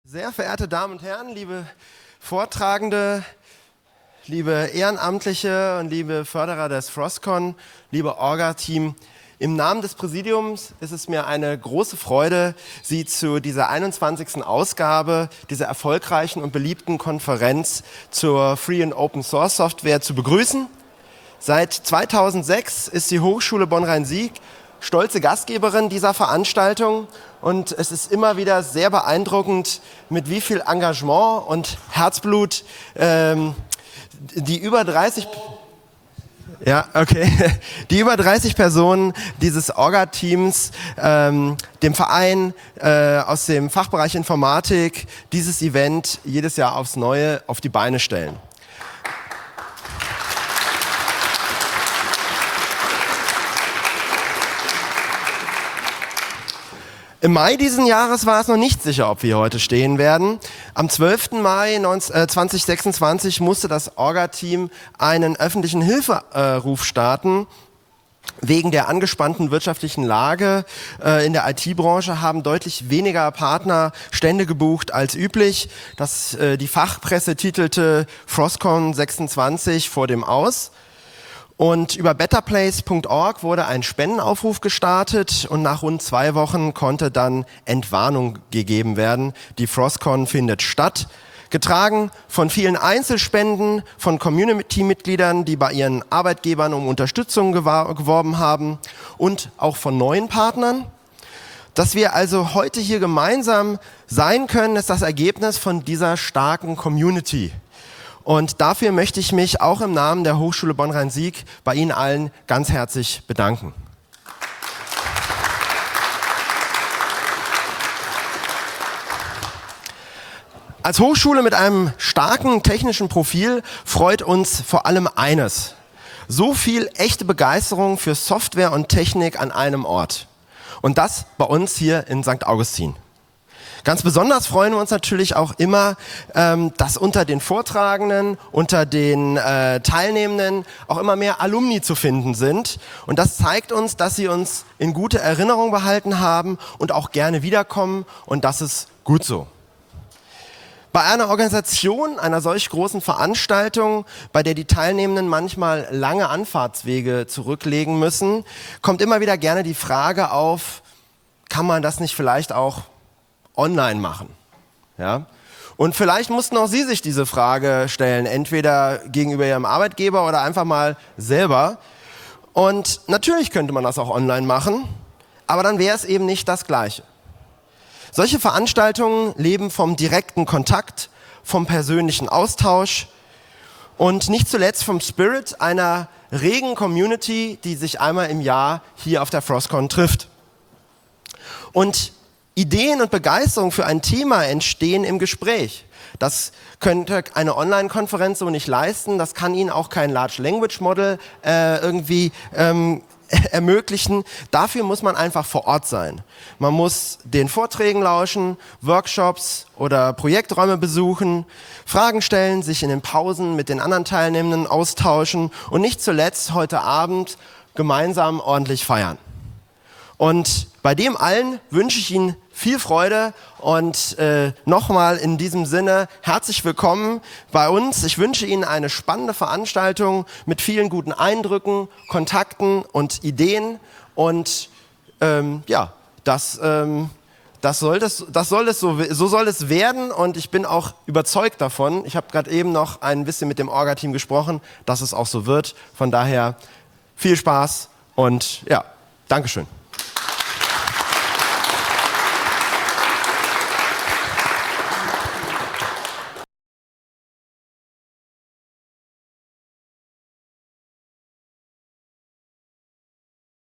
Sehr verehrte Damen und Herren, liebe Vortragende, liebe Ehrenamtliche und liebe Förderer des Frostcon, liebe Orga-Team, im Namen des Präsidiums ist es mir eine große Freude, Sie zu dieser 21. Ausgabe dieser erfolgreichen und beliebten Konferenz zur Free and Open Source Software zu begrüßen. Seit 2006 ist die Hochschule Bonn-Rhein-Sieg stolze Gastgeberin dieser Veranstaltung und es ist immer wieder sehr beeindruckend, mit wie viel Engagement und Herzblut die über 30 Personen dieses Orga-Teams, dem Verein aus dem Fachbereich Informatik, dieses Event jedes Jahr aufs Neue auf die Beine stellen. Im Mai diesen Jahres war es noch nicht sicher, ob wir heute stehen werden. Am 12. Mai 2026 musste das Orga-Team einen öffentlichen Hilferuf starten. Wegen der angespannten wirtschaftlichen Lage in der IT-Branche haben deutlich weniger Partner Stände gebucht als üblich. Die Fachpresse titelte Frostcon 26 vor dem Aus. Und über betterplace.org wurde ein Spendenaufruf gestartet und nach rund 2 Wochen konnte dann Entwarnung gegeben werden. Die Frostcon findet statt, getragen von vielen Einzelspenden, von Community-Mitgliedern, die bei ihren Arbeitgebern um Unterstützung geworben haben und auch von neuen Partnern. Dass wir also heute hier gemeinsam sein können, ist das Ergebnis von dieser starken Community. Und dafür möchte ich mich auch im Namen der Hochschule Bonn-Rhein-Sieg bei Ihnen allen ganz herzlich bedanken. Als Hochschule mit einem starken technischen Profil freut uns vor allem eines: so viel echte Begeisterung für Software und Technik an einem Ort. Und das bei uns hier in St. Augustin. Ganz besonders freuen wir uns natürlich auch immer, dass unter den Vortragenden, unter den Teilnehmenden auch immer mehr Alumni zu finden sind. Und das zeigt uns, dass sie uns in gute Erinnerung behalten haben und auch gerne wiederkommen. Und das ist gut so. Bei einer Organisation, einer solch großen Veranstaltung, bei der die Teilnehmenden manchmal lange Anfahrtswege zurücklegen müssen, kommt immer wieder gerne die Frage auf, kann man das nicht vielleicht auch online machen? Ja? Und vielleicht mussten auch Sie sich diese Frage stellen, entweder gegenüber Ihrem Arbeitgeber oder einfach mal selber. Und natürlich könnte man das auch online machen, aber dann wäre es eben nicht das Gleiche. Solche Veranstaltungen leben vom direkten Kontakt, vom persönlichen Austausch und nicht zuletzt vom Spirit einer regen Community, die sich einmal im Jahr hier auf der Frostcon trifft. Und Ideen und Begeisterung für ein Thema entstehen im Gespräch. Das könnte eine Online-Konferenz so nicht leisten. Das kann Ihnen auch kein Large Language Model ermöglichen. Dafür muss man einfach vor Ort sein. Man muss den Vorträgen lauschen, Workshops oder Projekträume besuchen, Fragen stellen, sich in den Pausen mit den anderen Teilnehmenden austauschen und nicht zuletzt heute Abend gemeinsam ordentlich feiern. Und bei dem allen wünsche ich Ihnen viel Freude und nochmal in diesem Sinne herzlich willkommen bei uns. Ich wünsche Ihnen eine spannende Veranstaltung mit vielen guten Eindrücken, Kontakten und Ideen und so soll es werden und ich bin auch überzeugt davon. Ich habe gerade eben noch ein bisschen mit dem Orga-Team gesprochen, dass es auch so wird. Von daher viel Spaß und ja, Dankeschön.